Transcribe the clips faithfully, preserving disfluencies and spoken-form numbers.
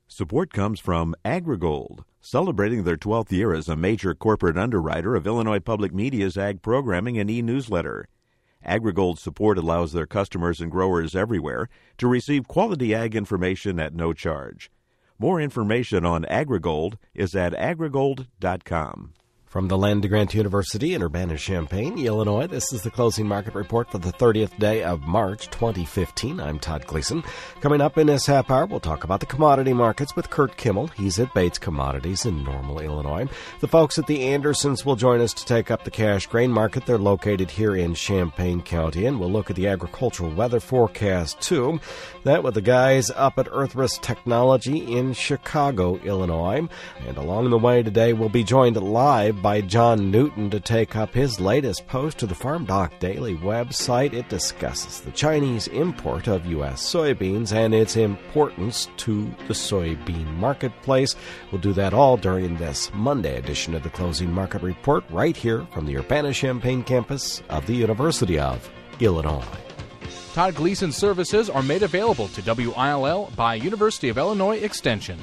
Support comes from AgriGold, celebrating their twelfth year as a major corporate underwriter of Illinois Public Media's ag programming and e-newsletter. AgriGold's support allows their customers and growers everywhere to receive quality ag information at no charge. More information on AgriGold is at agrigold dot com. From the Land-Grant University in Urbana-Champaign, Illinois, this is the closing market report for the thirtieth day of March twenty fifteen. I'm Todd Gleason. Coming up in this half hour, we'll talk about the commodity markets with Kurt Kimmel. He's at Bates Commodities in Normal, Illinois. The folks at the Andersons will join us to take up the cash grain market. They're located here in Champaign County, and we'll look at the agricultural weather forecast, too. That with the guys up at Earthrus Technology in Chicago, Illinois. And along the way today, we'll be joined live by John Newton to take up his latest post to the Farm Doc Daily website. It discusses the Chinese import of U S soybeans and its importance to the soybean marketplace. We'll do that all during this Monday edition of the Closing Market Report right here from the Urbana-Champaign campus of the University of Illinois. Todd Gleason services are made available to W I L L by University of Illinois Extension.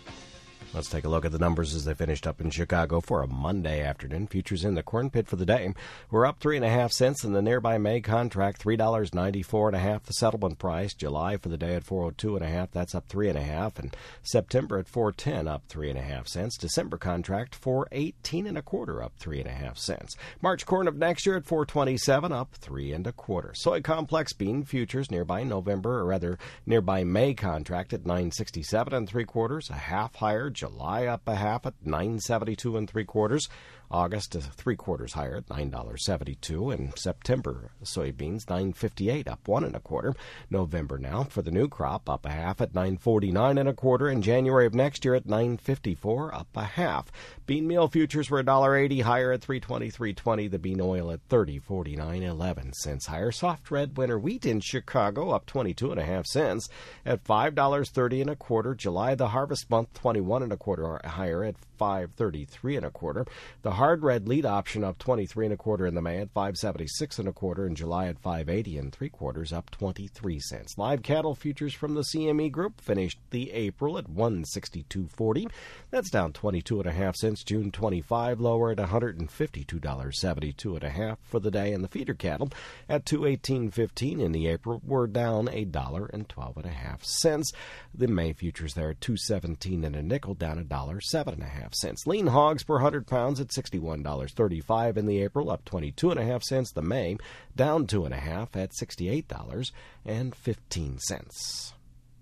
Let's take a look at the numbers as they finished up in Chicago for a Monday afternoon. Futures in the corn pit for the day were up three and a half cents in the nearby May contract, three dollars and ninety-four and a half. The settlement price, July for the day at four oh two and a half. That's up three and a half. And September at four ten, up three and a half cents. December contract four eighteen and a quarter, up three and a half cents. March corn of next year at four twenty-seven, up three and a quarter. Soy complex bean futures nearby November, or rather nearby May contract at nine sixty-seven and three quarters, a half higher. July up a half at nine seventy-two and three quarters. August three quarters higher at nine dollars and seventy-two cents. And September soybeans nine fifty-eight, up one and a quarter. November now for the new crop up a half at nine forty-nine and a quarter. And January of next year at nine fifty-four, up a half. Bean meal futures were one dollar eighty higher at three twenty-three twenty. The bean oil at thirty forty-nine, eleven cents higher. Soft red winter wheat in Chicago up twenty-two and a half cents at five dollars and thirty and a quarter. July the harvest month twenty-one and a quarter higher at five thirty-three and a quarter. The hard red lead option up twenty-three and a quarter in the May at five seventy-six and a quarter. In July at five eighty and three quarters, up twenty-three cents. Live cattle futures from the C M E Group finished the April at one sixty-two forty. That's down twenty-two and a half cents. June twenty-five lower at one fifty-two seventy-two and a half for the day. And the feeder cattle at two eighteen fifteen in the April were down a dollar and twelve and a half cents. The May futures there at two seventeen and a nickel, down a dollar seven and a half cents. Lean hogs per hundred pounds at sixty-one dollars and thirty-five in the April, up twenty-two and a half cents. The May down two and a half at sixty-eight dollars and fifteen cents.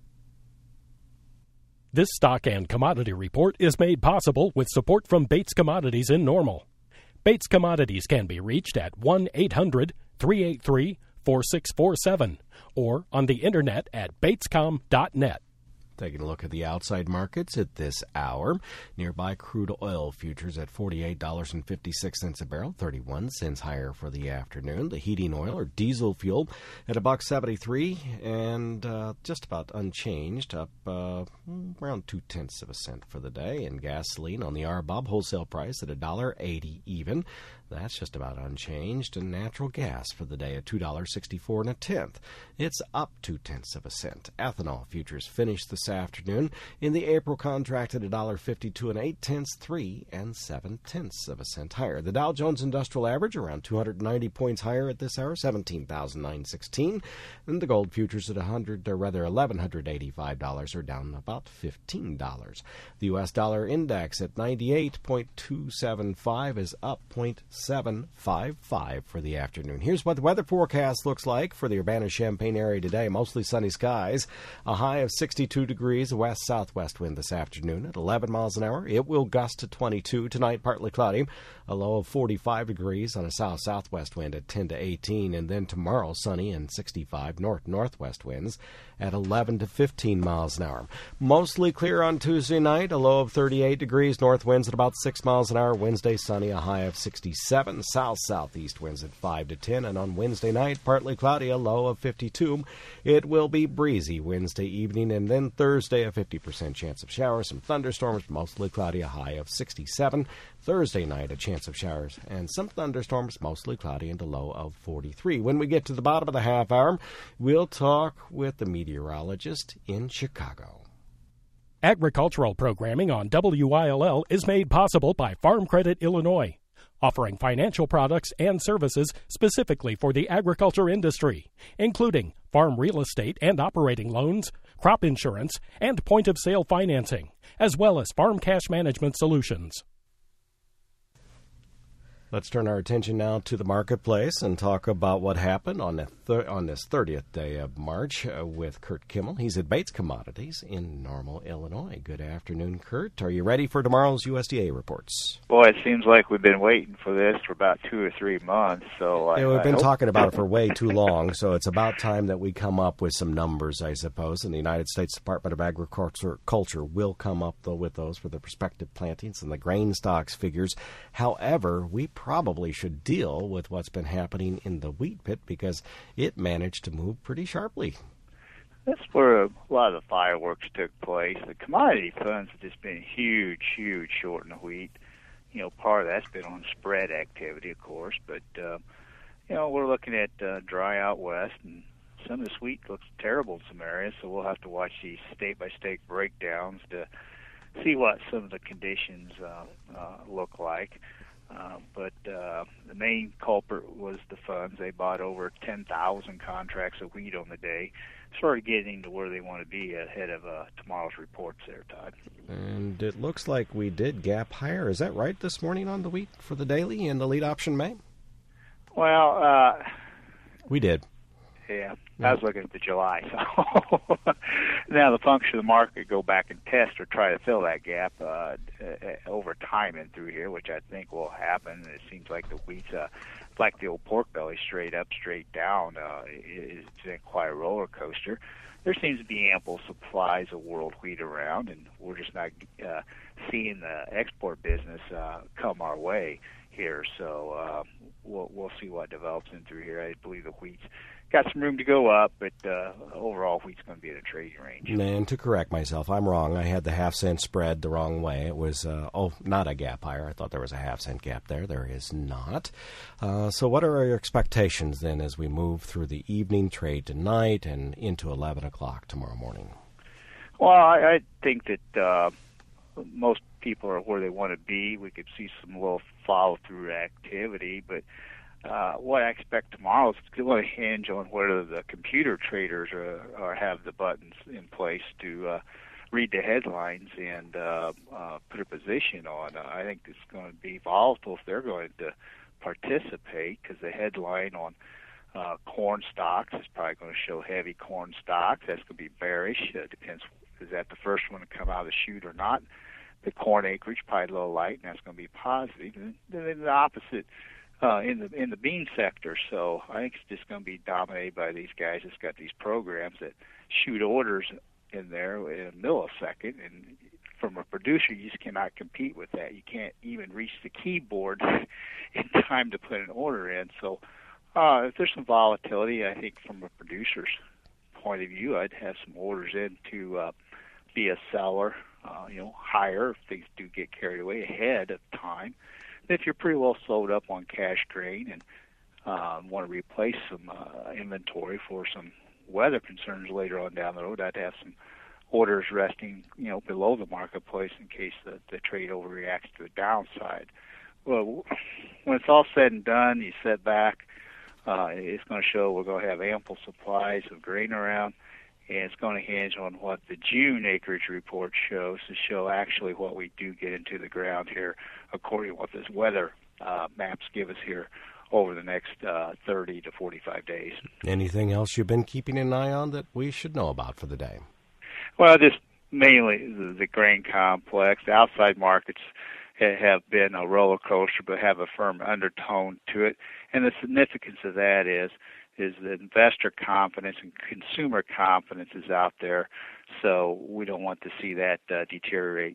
This stock and commodity report is made possible with support from Bates Commodities in Normal. Bates Commodities can be reached at one eight hundred three eight three four six four seven or on the internet at batescom dot net. Taking a look at the outside markets at this hour. Nearby crude oil futures at forty-eight dollars and fifty-six cents a barrel, thirty-one cents higher for the afternoon. The heating oil or diesel fuel at a buck seventy-three and uh, just about unchanged, up uh, around two tenths of a cent for the day. And gasoline on the R B O B wholesale price at a dollar eighty even. That's just about unchanged. And natural gas for the day at two dollars and sixty-four and a tenth. It's up two tenths of a cent. Ethanol futures finished this afternoon in the April contract at a dollar fifty-two and eight tenths, three and seven tenths of a cent higher. The Dow Jones Industrial Average around two hundred ninety points higher at this hour, seventeen thousand nine hundred sixteen. And the gold futures at one hundred, or rather eleven eighty-five dollars, are down about fifteen dollars. The U S dollar index at ninety-eight point two seven five is up zero point seven five five for the afternoon. Here's what the weather forecast looks like for the Urbana-Champaign area today. Mostly sunny skies, a high of sixty-two degrees, a west-southwest wind this afternoon at eleven miles an hour. It will gust to twenty-two. Tonight, partly cloudy, a low of forty-five degrees on a south-southwest wind at ten to eighteen. And then tomorrow, sunny and sixty-five north-northwest winds at eleven to fifteen miles an hour. Mostly clear on Tuesday night, a low of thirty-eight degrees, north winds at about six miles an hour. Wednesday, sunny, a high of sixty-seven, south-southeast winds at five to ten. And on Wednesday night, partly cloudy, a low of fifty-two. It will be breezy Wednesday evening, and then Thursday, a fifty percent chance of showers, some thunderstorms, mostly cloudy, a high of sixty-seven. Thursday night, a chance of showers and some thunderstorms, mostly cloudy, and a low of forty-three. When we get to the bottom of the half hour, we'll talk with the meteorologist in Chicago. Agricultural programming on W I L L is made possible by Farm Credit Illinois, offering financial products and services specifically for the agriculture industry, including farm real estate and operating loans, crop insurance, and point-of-sale financing, as well as farm cash management solutions. Let's turn our attention now to the marketplace and talk about what happened on the thir- on this thirtieth day of March uh, with Kurt Kimmel. He's at Bates Commodities in Normal, Illinois. Good afternoon, Kurt. Are you ready for tomorrow's U S D A reports? Boy, it seems like we've been waiting for this for about two or three months. So yeah, I, we've been I hope- talking about it for way too long, so it's about time that we come up with some numbers, I suppose. And the United States Department of Agriculture Culture will come up though with those for the prospective plantings and the grain stocks figures. However, we probably should deal with what's been happening in the wheat pit because it managed to move pretty sharply. That's where a lot of the fireworks took place. The commodity funds have just been huge, huge short in the wheat. You know, part of that's been on spread activity, of course, but, uh, you know, we're looking at uh, dry out west, and some of this wheat looks terrible in some areas, so we'll have to watch these state-by-state breakdowns to see what some of the conditions uh, uh, look like. Uh, but uh, the main culprit was the funds. They bought over ten thousand contracts of wheat on the day, sort of getting to where they want to be ahead of uh, tomorrow's reports there, Todd. And it looks like we did gap higher. Is that right this morning on the wheat for the daily and the lead option May? Well, uh, we did. Yeah, I was looking at the July. So now the function of the market go back and test or try to fill that gap uh, uh, over time and through here, which I think will happen. It seems like the wheat's uh, like the old pork belly, straight up, straight down. Uh, it's been quite a roller coaster. There seems to be ample supplies of world wheat around, and we're just not uh, seeing the export business uh, come our way here. So uh, we'll we'll see what develops in through here. I believe the wheat's got some room to go up, but uh, overall wheat's going to be in a trading range. And to correct myself, I'm wrong. I had the half cent spread the wrong way. It was, uh, oh, not a gap higher. I thought there was a half cent gap there. There is not. Uh, so what are your expectations then as we move through the evening trade tonight and into eleven o'clock tomorrow morning? Well, I, I think that uh, most people are where they want to be. We could see some little follow-through activity, but Uh, what I expect tomorrow is going to hinge on whether the computer traders are, are have the buttons in place to uh, read the headlines and uh, uh, put a position on. Uh, I think it's going to be volatile if they're going to participate, because the headline on uh, corn stocks is probably going to show heavy corn stocks. That's going to be bearish. It depends, is that the first one to come out of the chute or not? The corn acreage probably a little light, and that's going to be positive. And then the opposite Uh, in the in the bean sector. So I think it's just going to be dominated by these guys that's got these programs that shoot orders in there in a millisecond, and from a producer you just cannot compete with that. You can't even reach the keyboard in time to put an order in. So uh, if there's some volatility, I think from a producer's point of view, I'd have some orders in to uh, be a seller, uh, you know, higher if things do get carried away ahead of time. If you're pretty well sold up on cash grain and uh, want to replace some uh, inventory for some weather concerns later on down the road, I'd have some orders resting, you know, below the marketplace in case the, the trade overreacts to the downside. Well, when it's all said and done, you sit back, uh, it's going to show we're going to have ample supplies of grain around, and it's going to hinge on what the June acreage report shows to show actually what we do get into the ground here, according to what this weather uh, maps give us here over the next uh, thirty to forty-five days. Anything else you've been keeping an eye on that we should know about for the day? Well, just mainly the, the grain complex. The outside markets have been a roller coaster, but have a firm undertone to it. And the significance of that is is that investor confidence and consumer confidence is out there, so we don't want to see that uh, deteriorate.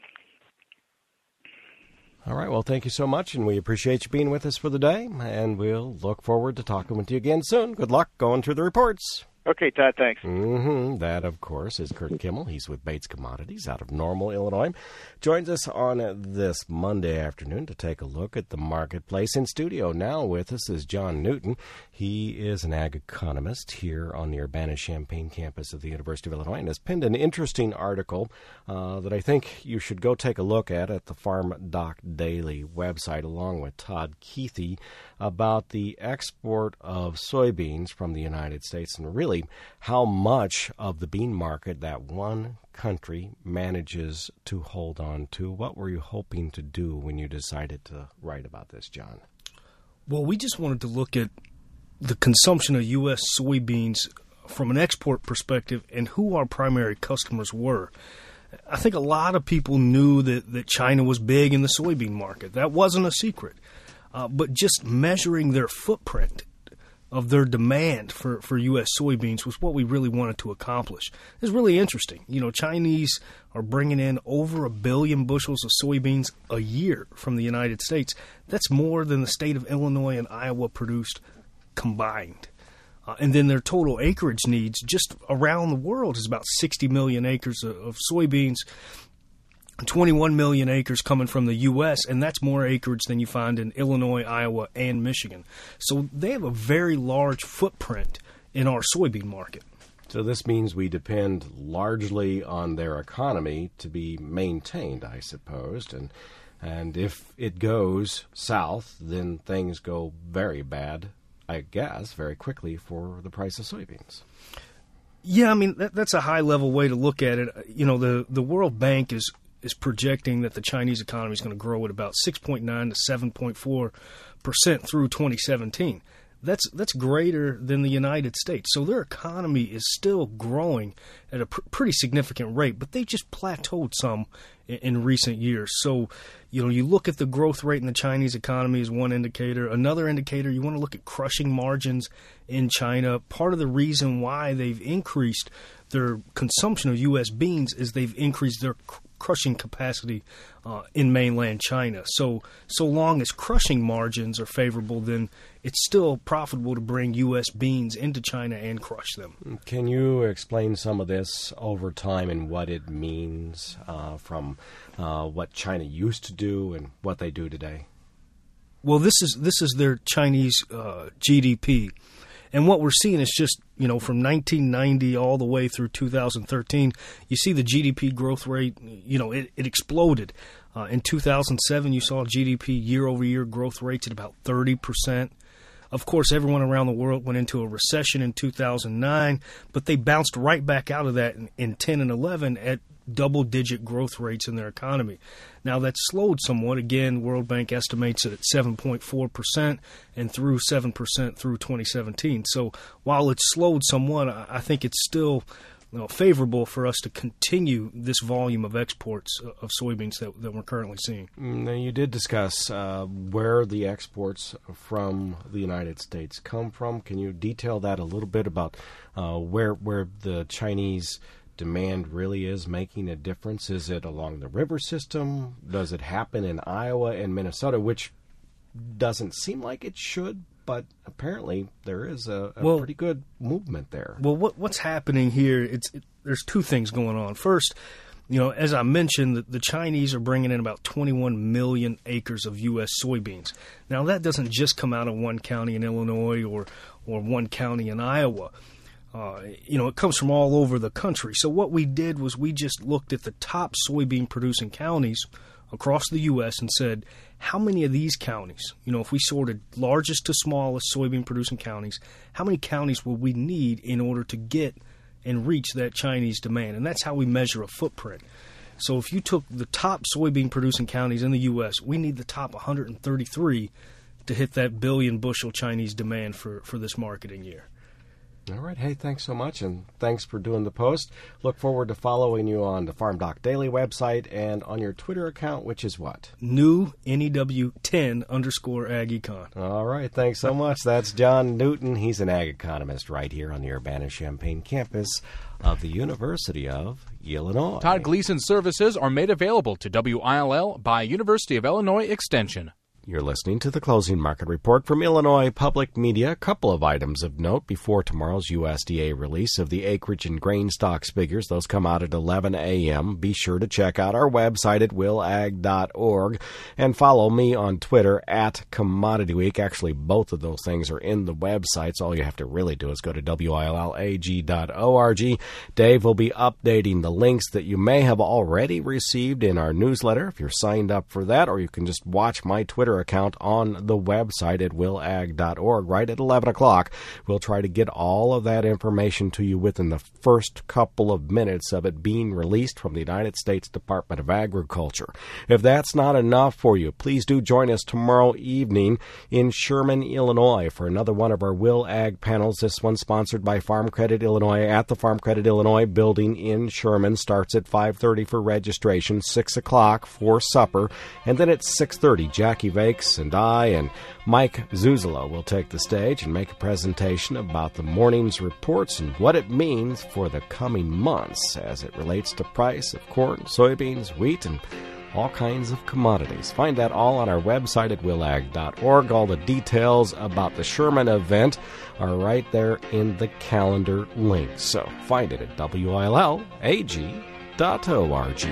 All right, well, thank you so much, and we appreciate you being with us for the day, and we'll look forward to talking with you again soon. Good luck going through the reports. Okay, Todd, thanks. Mm-hmm. That, of course, is Kurt Kimmel. He's with Bates Commodities out of Normal, Illinois. Joins us on this Monday afternoon to take a look at the marketplace. In studio now with us is John Newton. He is an ag economist here on the Urbana-Champaign campus of the University of Illinois and has penned an interesting article uh, that I think you should go take a look at at the Farm Doc Daily website, along with Todd Keithy, about the export of soybeans from the United States and really how much of the bean market that one country manages to hold on to. What were you hoping to do when you decided to write about this, John? Well, we just wanted to look at the consumption of U S soybeans from an export perspective and who our primary customers were. I think a lot of people knew that, that China was big in the soybean market. That wasn't a secret. Uh, but just measuring their footprint of their demand for, for U S soybeans was what we really wanted to accomplish. It's really interesting. You know, Chinese are bringing in over a billion bushels of soybeans a year from the United States. That's more than the state of Illinois and Iowa produced combined. Uh, and then their total acreage needs just around the world is about sixty million acres of, of soybeans, twenty-one million acres coming from the U S, and that's more acreage than you find in Illinois, Iowa, and Michigan. So they have a very large footprint in our soybean market. So this means we depend largely on their economy to be maintained, I suppose, and and if it goes south, then things go very bad, I guess, very quickly for the price of soybeans. Yeah, I mean, that, that's a high-level way to look at it. You know, the, the World Bank is is projecting that the Chinese economy is going to grow at about six point nine to seven point four percent through twenty seventeen. That's that's greater than the United States. So their economy is still growing at a pr- pretty significant rate, but they just plateaued some in, in recent years. So, you know, you look at the growth rate in the Chinese economy as one indicator. Another indicator, you want to look at crushing margins in China. Part of the reason why they've increased their consumption of U S beans is they've increased their cr- crushing capacity uh, in mainland China. So, so long as crushing margins are favorable, then it's still profitable to bring U S beans into China and crush them. Can you explain some of this over time and what it means uh, from uh, what China used to do and what they do today? Well, this is this is their Chinese uh, G D P. And what we're seeing is just, you know, from nineteen ninety all the way through two thousand thirteen, you see the G D P growth rate, you know, it, it exploded. Uh, in two thousand seven, you saw G D P year-over-year growth rates at about thirty percent. Of course, everyone around the world went into a recession in two thousand nine, but they bounced right back out of that in, in ten and eleven at double-digit growth rates in their economy. Now, that's slowed somewhat. Again, World Bank estimates it at seven point four percent and through seven percent through twenty seventeen. So while it's slowed somewhat, I think it's still you know, favorable for us to continue this volume of exports of soybeans that, that we're currently seeing. Now, you did discuss uh, where the exports from the United States come from. Can you detail that a little bit about uh, where where the Chinese demand really is making a difference? Is it along the river system? Does it happen in Iowa and Minnesota, which doesn't seem like it should, but apparently there is a, a well, pretty good movement there. Well, what, what's happening here, it's it, there's two things going on. First, you know, as I mentioned, the, the Chinese are bringing in about twenty-one million acres of U S soybeans. Now, that doesn't just come out of one county in Illinois or, or one county in Iowa. Uh, you know, it comes from all over the country. So what we did was we just looked at the top soybean producing counties across the U S and said, how many of these counties, you know, if we sorted largest to smallest soybean producing counties, how many counties would we need in order to get and reach that Chinese demand? And that's how we measure a footprint. So if you took the top soybean producing counties in the U S, we need the top one hundred thirty-three to hit that billion bushel Chinese demand for, for this marketing year. All right. Hey, thanks so much, and thanks for doing the post. Look forward to following you on the Farm Doc Daily website and on your Twitter account, which is what? New N E W ten underscore Ag Econ. All right. Thanks so much. That's John Newton. He's an ag economist right here on the Urbana-Champaign campus of the University of Illinois. Todd Gleason's services are made available to W I L L by University of Illinois Extension. You're listening to the Closing Market Report from Illinois Public Media. A couple of items of note before tomorrow's U S D A release of the acreage and grain stocks figures. Those come out at eleven a.m. Be sure to check out our website at will ag dot org and follow me on Twitter at Commodity Week. Actually, both of those things are in the website, so all you have to really do is go to will lag dot org. Dave will be updating the links that you may have already received in our newsletter if you're signed up for that, or you can just watch my Twitter account on the website at will ag dot org right at eleven o'clock. We'll try to get all of that information to you within the first couple of minutes of it being released from the United States Department of Agriculture. If that's not enough for you, please do join us tomorrow evening in Sherman, Illinois for another one of our Will Ag panels. This one sponsored by Farm Credit Illinois at the Farm Credit Illinois building in Sherman. Starts at five thirty for registration, six o'clock for supper, and then at six thirty, Jackie Vakes and I and Mike Zuzolo will take the stage and make a presentation about the morning's reports and what it means for the coming months as it relates to price of corn, soybeans, wheat, and all kinds of commodities. Find that all on our website at will ag dot org. All the details about the Sherman event are right there in the calendar link. So find it at will lag dot org.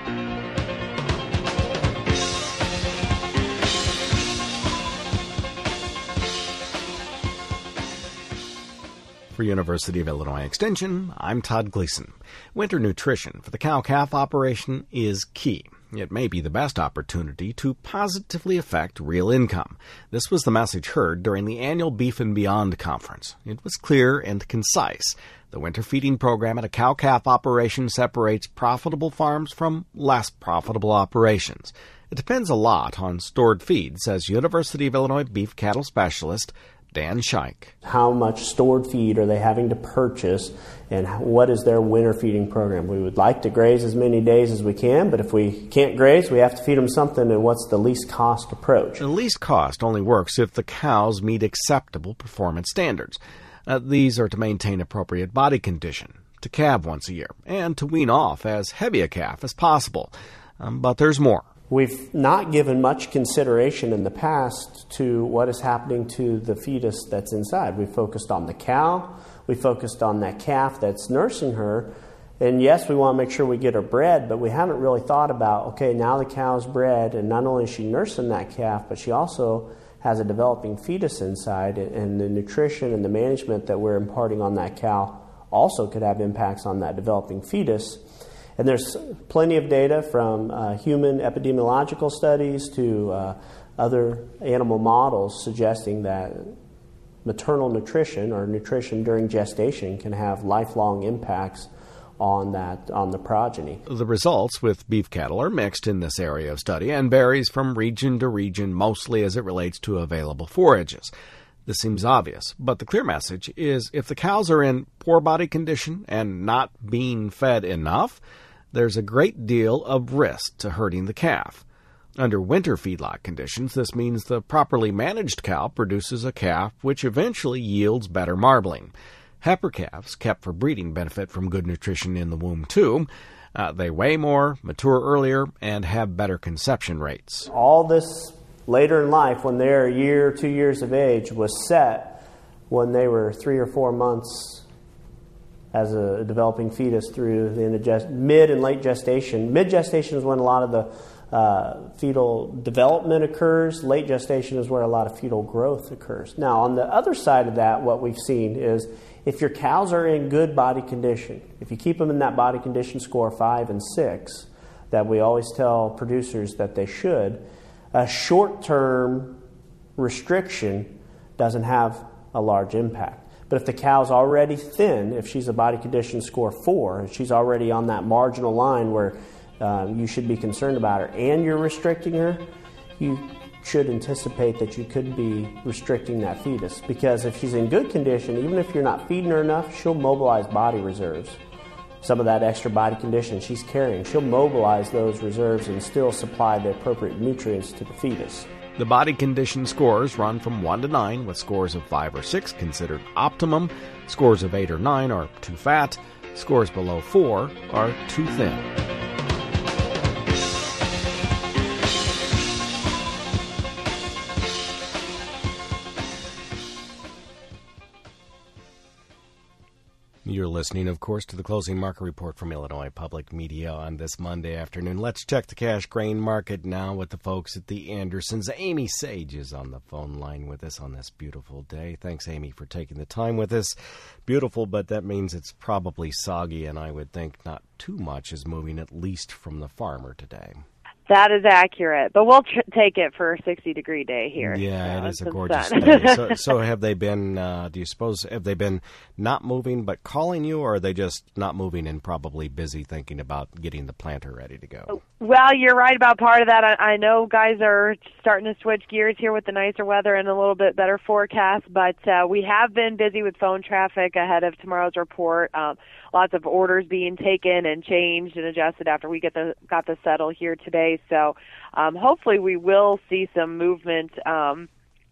For University of Illinois Extension, I'm Todd Gleason. Winter nutrition for the cow-calf operation is key. It may be the best opportunity to positively affect real income. This was the message heard during the annual Beef and Beyond conference. It was clear and concise. The winter feeding program at a cow-calf operation separates profitable farms from less profitable operations. It depends a lot on stored feed, says University of Illinois beef cattle specialist Dan Scheich. How much stored feed are they having to purchase, and what is their winter feeding program? We would like to graze as many days as we can, but if we can't graze, we have to feed them something, and what's the least cost approach? The least cost only works if the cows meet acceptable performance standards. Uh, these are to maintain appropriate body condition, to calve once a year, and to wean off as heavy a calf as possible. Um, but there's more. We've not given much consideration in the past to what is happening to the fetus that's inside. We focused on the cow. We focused on that calf that's nursing her. And yes, we want to make sure we get her bred, but we haven't really thought about, okay, now the cow's bred, and not only is she nursing that calf, but she also has a developing fetus inside, and the nutrition and the management that we're imparting on that cow also could have impacts on that developing fetus. And there's plenty of data from uh, human epidemiological studies to uh, other animal models suggesting that maternal nutrition or nutrition during gestation can have lifelong impacts on that on the progeny. The results with beef cattle are mixed in this area of study and varies from region to region, mostly as it relates to available forages. This seems obvious, but the clear message is if the cows are in poor body condition and not being fed enough, there's a great deal of risk to hurting the calf. Under winter feedlot conditions, this means the properly managed cow produces a calf which eventually yields better marbling. Heifer calves, kept for breeding, benefit from good nutrition in the womb too. Uh, they weigh more, mature earlier, and have better conception rates. All this later in life, when they're a year, two years of age, was set when they were three or four months as a developing fetus through the end of gest- mid and late gestation. Mid gestation is when a lot of the uh, fetal development occurs. Late gestation is where a lot of fetal growth occurs. Now, on the other side of that, what we've seen is if your cows are in good body condition, if you keep them in that body condition score five and six, that we always tell producers that they should, a short-term restriction doesn't have a large impact. But if the cow's already thin, if she's a body condition score four, if she's already on that marginal line where uh, you should be concerned about her and you're restricting her, you should anticipate that you could be restricting that fetus. Because if she's in good condition, even if you're not feeding her enough, she'll mobilize body reserves. Some of that extra body condition she's carrying, she'll mobilize those reserves and still supply the appropriate nutrients to the fetus. The body condition scores run from one to nine, with scores of five or six considered optimum. Scores of eight or nine are too fat. Scores below four are too thin. listening, of course, to the closing market report from Illinois Public Media on this Monday afternoon. Let's check the cash grain market now with the folks at the Andersons. Amy Sage is on the phone line with us on this beautiful day. Thanks, Amy, for taking the time with us. Beautiful, but that means it's probably soggy, and I would think not too much is moving, at least from the farmer today. That is accurate, but we'll tr- take it for a sixty-degree day here. Yeah, so it is a gorgeous day. So, so have they been, uh, do you suppose, have they been not moving but calling you, or are they just not moving and probably busy thinking about getting the planter ready to go? Well, you're right about part of that. I, I know guys are starting to switch gears here with the nicer weather and a little bit better forecast, but uh, we have been busy with phone traffic ahead of tomorrow's report. Um, lots of orders being taken and changed and adjusted after we get the got the settle here today. So um, hopefully we will see some movement, um,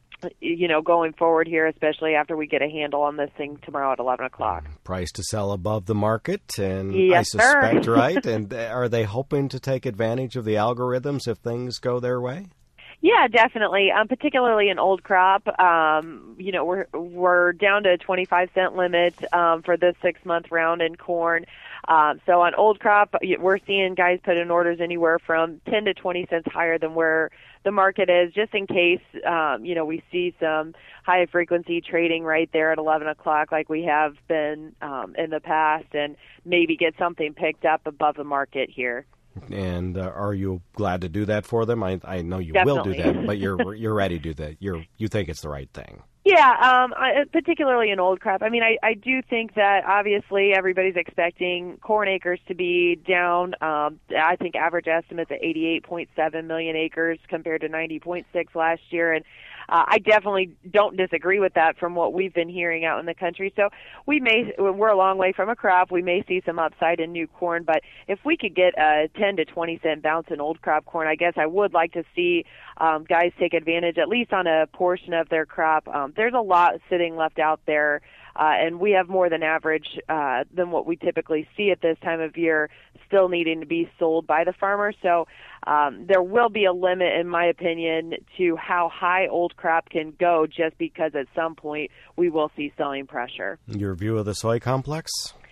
you know, going forward here, especially after we get a handle on this thing tomorrow at eleven o'clock. Price to sell above the market, and yes, I suspect, sir. right? And are they hoping to take advantage of the algorithms if things go their way? Yeah, definitely. Um, particularly in old crop, um, you know, we're we're down to a twenty-five cent limit um, for this six month round in corn. Um, so on old crop, we're seeing guys put in orders anywhere from ten to twenty cents higher than where the market is, just in case, um, you know, we see some high frequency trading right there at eleven o'clock, like we have been um, in the past, and maybe get something picked up above the market here. And uh, are you glad to do that for them? I, I know you Definitely. will do that, but you're you're ready to do that. You're you think it's the right thing. Yeah, um, I, particularly in old crop. I mean, I, I do think that obviously everybody's expecting corn acres to be down. Um, I think average estimates at eighty-eight point seven million acres compared to ninety point six last year, and uh, I definitely don't disagree with that from what we've been hearing out in the country. So we may we're a long way from a crop. We may see some upside in new corn, but if we could get a ten to twenty cent bounce in old crop corn, I guess I would like to see um, guys take advantage at least on a portion of their crop. Um, There's a lot sitting left out there, uh, and we have more than average uh, than what we typically see at this time of year still needing to be sold by the farmer. So um, there will be a limit, in my opinion, to how high old crop can go, just because at some point we will see selling pressure. Your view of the soy complex?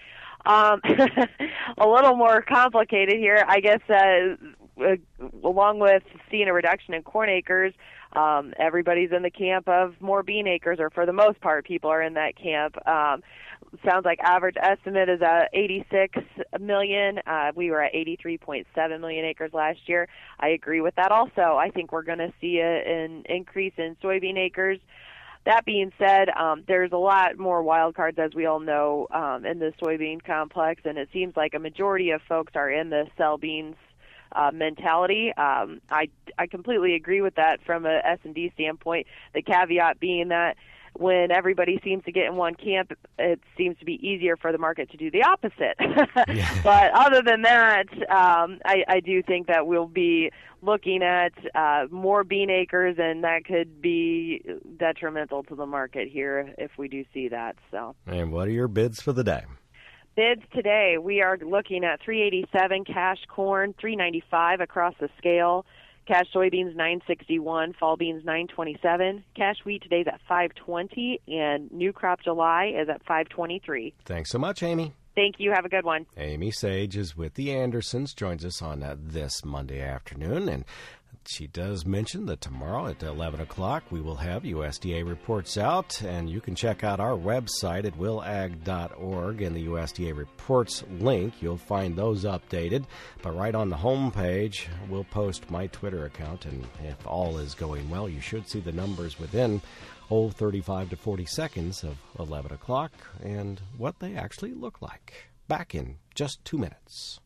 Um, a little more complicated here, I guess. Uh, uh, along with seeing a reduction in corn acres, um, everybody's in the camp of more bean acres, or for the most part, people are in that camp. Um, sounds like average estimate is at eighty-six million. Uh, we were at eighty-three point seven million acres last year. I agree with that also. I think we're going to see a, an increase in soybean acres. That being said, um, there's a lot more wild cards, as we all know, um, in the soybean complex, and it seems like a majority of folks are in the sell beans uh, mentality. Um, I, I completely agree with that from a S and D standpoint, the caveat being that when everybody seems to get in one camp, it seems to be easier for the market to do the opposite. Yeah. But other than that, um, I, I do think that we'll be looking at uh, more bean acres, and that could be detrimental to the market here if we do see that. So. And what are your bids for the day? Bids today, we are looking at three eighty-seven cash corn, three ninety-five across the scale. Cash soybeans nine sixty-one, fall beans nine twenty-seven. Cash wheat today's at five twenty, and new crop July is at five twenty-three. Thanks so much, Amy. Thank you. Have a good one. Amy Sage is with the Andersons, joins us on uh, this Monday afternoon, and she does mention that tomorrow at eleven o'clock we will have U S D A reports out, and you can check out our website at will ag dot org and the U S D A reports link. You'll find those updated, but right on the home page we'll post my Twitter account, and if all is going well, you should see the numbers within oh, thirty-five to forty seconds of eleven o'clock and what they actually look like. Back in just two minutes.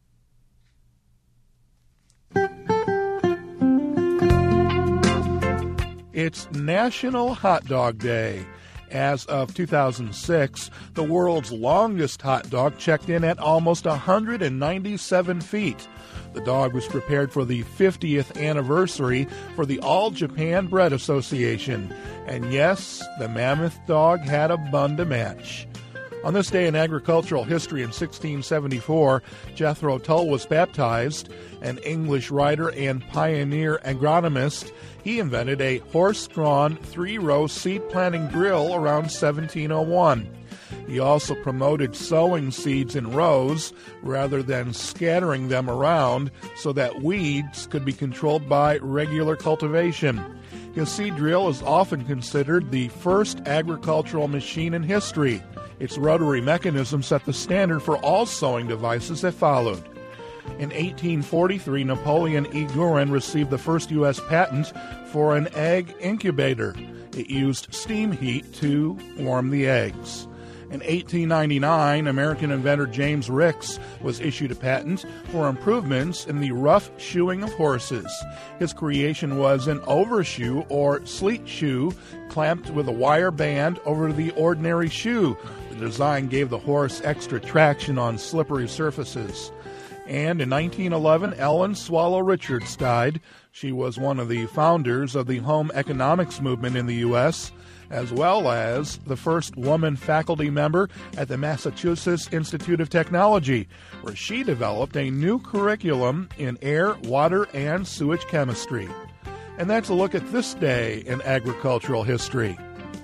It's National Hot Dog Day. As of two thousand six, the world's longest hot dog checked in at almost one hundred ninety-seven feet. The dog was prepared for the fiftieth anniversary for the All Japan Bread Association. And yes, the mammoth dog had a bun to match. On this day in agricultural history in sixteen seventy-four, Jethro Tull was baptized, an English writer and pioneer agronomist. He invented a horse-drawn three-row seed planting drill around seventeen oh one. He also promoted sowing seeds in rows rather than scattering them around so that weeds could be controlled by regular cultivation. His seed drill is often considered the first agricultural machine in history. Its rotary mechanism set the standard for all sowing devices that followed. In eighteen forty-three, Napoleon E. Guerin received the first U S patent for an egg incubator. It used steam heat to warm the eggs. In eighteen ninety-nine, American inventor James Ricks was issued a patent for improvements in the rough shoeing of horses. His creation was an overshoe or sleek shoe clamped with a wire band over the ordinary shoe. The design gave the horse extra traction on slippery surfaces. And in nineteen eleven, Ellen Swallow Richards died. She was one of the founders of the home economics movement in the U S, as well as the first woman faculty member at the Massachusetts Institute of Technology, where she developed a new curriculum in air, water, and sewage chemistry. And that's a look at this day in agricultural history.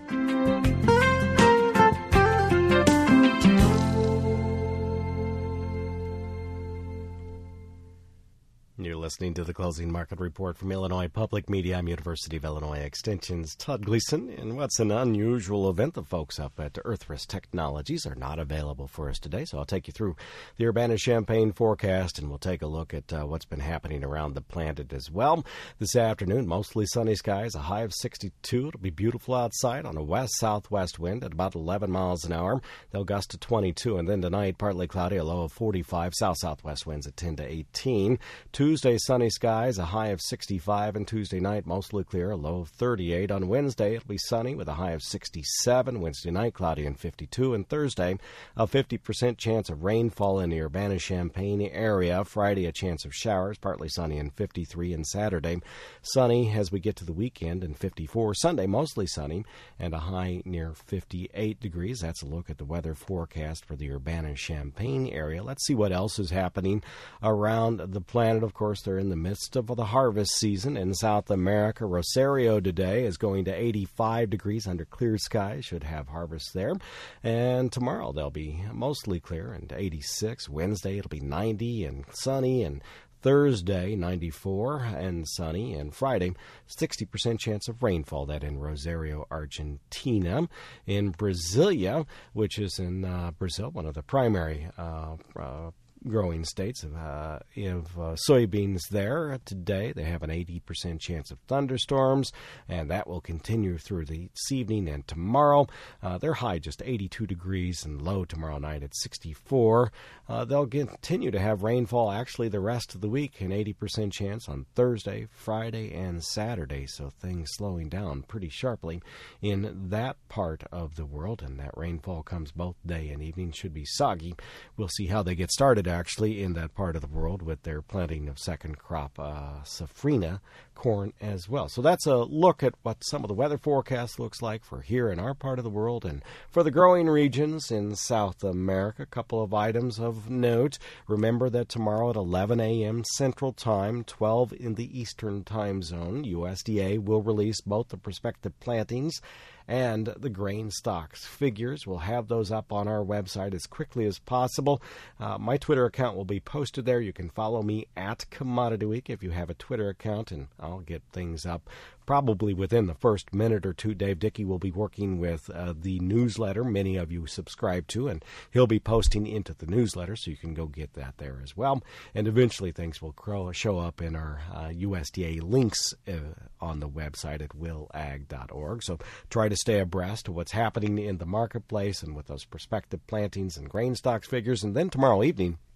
You're listening to the Closing Market Report from Illinois Public Media. I'm University of Illinois Extension's Todd Gleason. And what's an unusual event? The folks up at Earthris Technologies are not available for us today, so I'll take you through the Urbana-Champaign forecast, and we'll take a look at uh, what's been happening around the planet as well. This afternoon, mostly sunny skies, a high of sixty-two. It'll be beautiful outside on a west-southwest wind at about eleven miles an hour. They'll gust to twenty-two, and then tonight, partly cloudy, a low of forty-five. South-southwest winds at ten to eighteen. Tuesday, sunny skies, a high of sixty-five, and Tuesday night, mostly clear, a low of thirty-eight. On Wednesday, it'll be sunny with a high of sixty-seven. Wednesday night, cloudy and fifty-two. And Thursday, a fifty percent chance of rainfall in the Urbana-Champaign area. Friday, a chance of showers, partly sunny and fifty-three. And Saturday, sunny as we get to the weekend and fifty-four. Sunday, mostly sunny and a high near fifty-eight degrees. That's a look at the weather forecast for the Urbana-Champaign area. Let's see what else is happening around the planet. Of course, they're in the midst of the harvest season in South America. Rosario today is going to eighty-five degrees under clear skies. Should have harvest there. And tomorrow they'll be mostly clear and eighty-six. Wednesday it'll be ninety and sunny, and Thursday, ninety-four and sunny, and Friday, sixty percent chance of rainfall. That in Rosario, Argentina. In Brasilia, which is in uh, Brazil, one of the primary uh, uh, growing states of, uh, of uh, soybeans there today. They have an eighty percent chance of thunderstorms, and that will continue through the this evening and tomorrow. Uh, they're high just eighty-two degrees and low tomorrow night at sixty-four. Uh, they'll continue to have rainfall actually the rest of the week, an eighty percent chance on Thursday, Friday, and Saturday, so things slowing down pretty sharply in that part of the world, and that rainfall comes both day and evening. Should be soggy. We'll see how they get started actually in that part of the world with their planting of second crop uh, safrinha corn as well. So that's a look at what some of the weather forecast looks like for here in our part of the world and for the growing regions in South America. A couple of items of note. Remember that tomorrow at eleven a.m. Central Time, twelve in the Eastern Time Zone, U S D A will release both the prospective plantings and the grain stocks figures. We'll have those up on our website as quickly as possible. Uh, my Twitter account will be posted there. You can follow me at Commodity Week if you have a Twitter account, and I'll get things up probably within the first minute or two. Dave Dickey will be working with uh, the newsletter many of you subscribe to, and he'll be posting into the newsletter, so you can go get that there as well. And eventually things will grow, show up in our uh, U S D A links uh, on the website at will ag dot org. So try to stay abreast of what's happening in the marketplace and with those prospective plantings and grain stocks figures. And then tomorrow evening,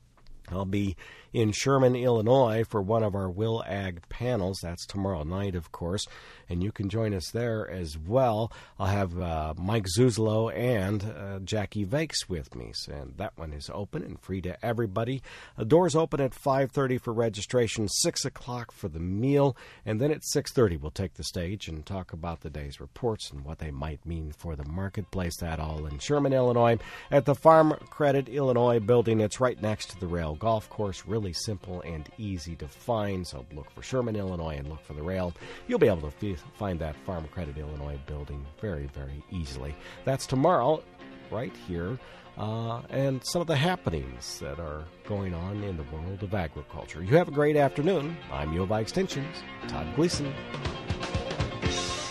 I'll be in Sherman, Illinois for one of our Will Ag panels. That's tomorrow night, of course, and you can join us there as well. I'll have uh, Mike Zuzolo and uh, Jackie Vakes with me, and that one is open and free to everybody. The doors open at five thirty for registration, six o'clock for the meal, and then at six thirty we'll take the stage and talk about the day's reports and what they might mean for the marketplace. That all in Sherman, Illinois, at the Farm Credit Illinois building. It's right next to the Rail Golf Course. Really simple and easy to find, so look for Sherman, Illinois, and look for the Rail. You'll be able to f- find that Farm Credit Illinois building very, very easily. That's tomorrow, right here, uh, and some of the happenings that are going on in the world of agriculture. You have a great afternoon. I'm U of I Extension's Todd Gleason.